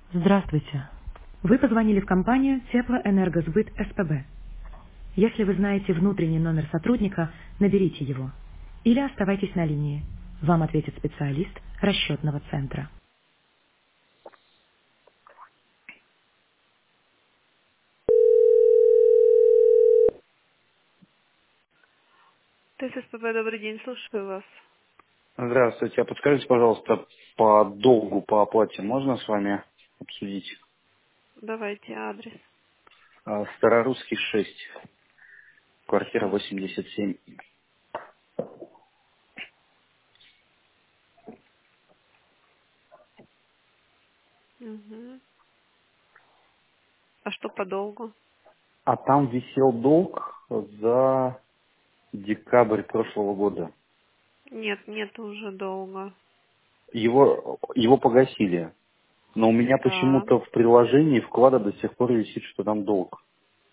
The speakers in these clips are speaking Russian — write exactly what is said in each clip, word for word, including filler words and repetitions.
Здравствуйте. Вы позвонили в компанию Теплоэнергосбыт СПБ. Если вы знаете внутренний номер сотрудника, наберите его. Или оставайтесь на линии. Вам ответит специалист расчетного центра. ТССПБ, добрый день, слушаю вас. Здравствуйте. А подскажите, пожалуйста, по долгу, по оплате можно с вами обсудить? Давайте адрес. А, Старорусский шесть, квартира Сейчас. восемьдесят семь. Угу. А что по долгу? А там висел долг за декабрь прошлого года. Нет, нет уже долга. Его, его погасили. Но у меня Да. почему-то в приложении вклада до сих пор висит, что там долг.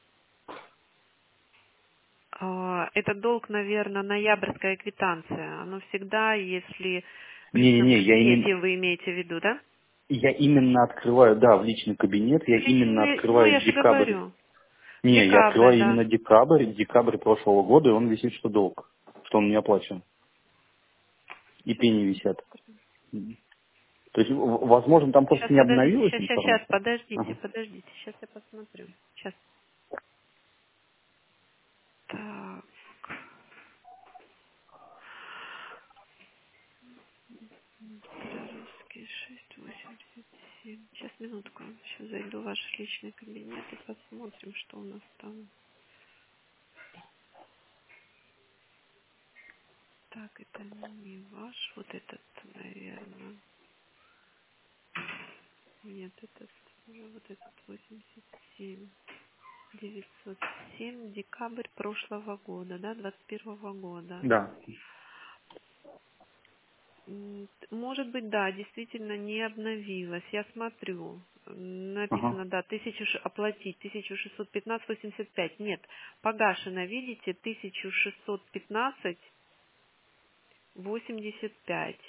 А, Это долг, наверное, ноябрьская квитанция. Оно всегда, если в личном Не-не-не, я именно, кабинете вы имеете в виду, да? я именно открываю, да, в личный кабинет, я В именно личный, ну открываю я же декабрь. говорю. Не, я Декабрь, открываю да. именно декабрь, декабрь прошлого года, и он висит, что долг, что он не оплачен. И Сейчас пени висят. Мгм. То есть, в- возможно, там просто Сейчас, не подождите, обновилась сейчас, сейчас, сейчас, информация. подождите, Ага. подождите, сейчас я посмотрю. Сейчас. Так, Старорусский шесть восемьдесят семь. Сейчас, минутку. Сейчас зайду в ваш личный кабинет и посмотрим, что у нас там. Так, это не ваш, вот этот, наверное. Нет, этот уже вот этот восемьдесят семь. девятьсот семь, декабрь прошлого года, да, двадцать первого года. Да. М, Может быть, да, действительно не обновилась. Я смотрю. М, Ага. Написано, да, тысячу ш- оплатить, тысяча шестьсот пятнадцать восемьдесят пять. Нет, погашено, видите, тысяча шестьсот пятнадцать восемьдесят пять.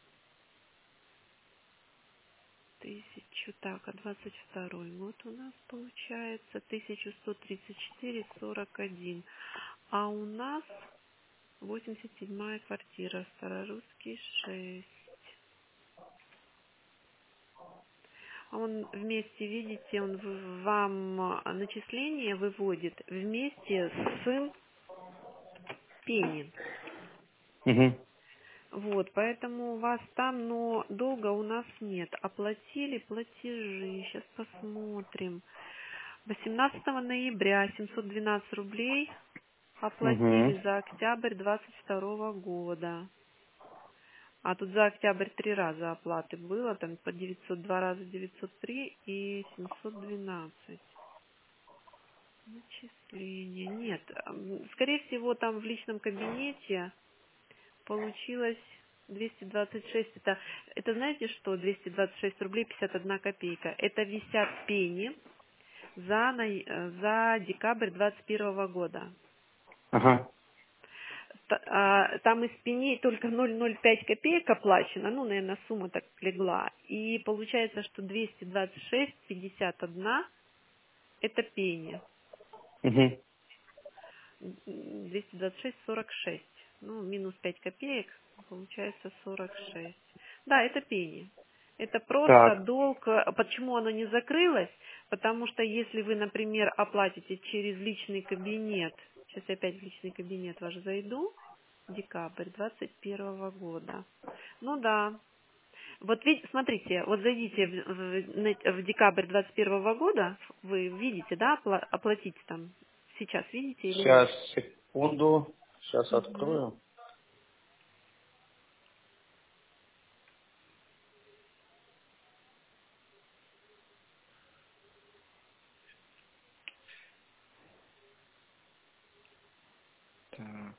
Тысячу, так, а двадцать второй год у нас получается тысяча сто тридцать четыре сорок один. А у нас восемьдесят седьмая квартира, Старорусский шесть. Он вместе, видите, он в- вам а, начисление выводит вместе с пени. Угу. Вот, поэтому у вас там, но долга у нас нет. Оплатили платежи, сейчас посмотрим. восемнадцатого ноября семьсот двенадцать рублей Угу. оплатили за октябрь двадцать второго года. А тут за октябрь три раза оплаты было, там по девятьсот два раза девятьсот три и семьсот двенадцать. Начисление. Нет. м, Скорее всего, там в личном кабинете получилось двести двадцать шесть. Это, это знаете что? двести двадцать шесть рублей пятьдесят одна копейка. Это висят пени за, ной- э, за декабрь двадцать первого года. Ага. Т- а, Там из пеней только ноль целых ноль пять копеек оплачено. Ну, наверное, сумма так легла. И получается, что двести двадцать шесть пятьдесят одна это пени. Угу. двести двадцать шесть сорок шесть. Ну, минус пять копеек, получается сорок шесть. Да, это пени. Это просто Так. долг. э, Почему оно не закрылось? Потому что если вы, например, оплатите через личный кабинет, сейчас я опять в личный кабинет ваш зайду, декабрь двадцать первого года. Ну да. Вот видите, смотрите, вот зайдите в, в- на- в декабрь двадцать первого года, вы видите, да, опла- оплатить там сейчас видите или нет? Сейчас, секунду. Сейчас Мгм. открою. Так.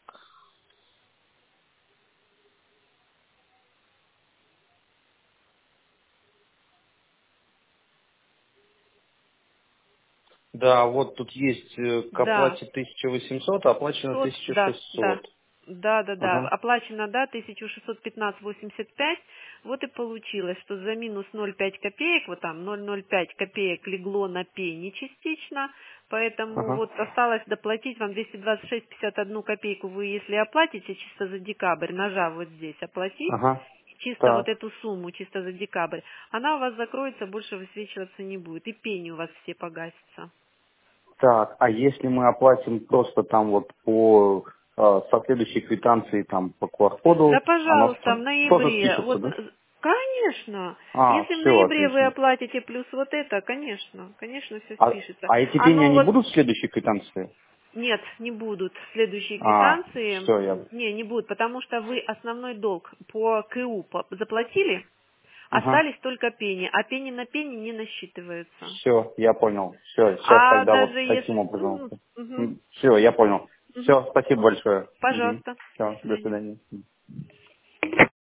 Да, вот тут есть э, к Да, оплате тысяча восемьсот, а оплачено сот, да, да, тысяча шестьсот. да, да, да, Ага. оплачено, да, тысяча шестьсот пятнадцать восемьдесят пять. Вот и получилось, что за минус ноль целых пять копеек, вот там ноль целых ноль пять копеек легло на пени частично, поэтому Ага. вот осталось доплатить вам двести двадцать шесть пятьдесят одну копейку. Вы если оплатите чисто за декабрь, нажав вот здесь оплатить, Ага. чисто вот Так. эту сумму, чисто за декабрь, она у вас закроется, больше высвечиваться не будет, и пени у вас все погасятся. Так, а если мы оплатим просто там вот по э, со следующей квитанции там по ку ар-коду, Да, она пожалуйста, в то- тоже ноябре, спишется, вот, да? н- конечно, А, если в все, ноябре вы отлично. оплатите плюс вот это, конечно, конечно, все А, спишется. а эти пени, Оно они вот, будут в следующей квитанции? нет, не будут следующие А, квитанции, все, я... м, не, не будут, потому что вы основной долг по КУ по- заплатили, Ага. остались только пени, а пени на пени не насчитываются. Все, я понял. Все, сейчас А тогда вот даже таким если... образом. Мгм, мгм, Все, я понял. мгм. Все, спасибо большое. Угу. Пожалуйста, до Все, до свидания. свидания.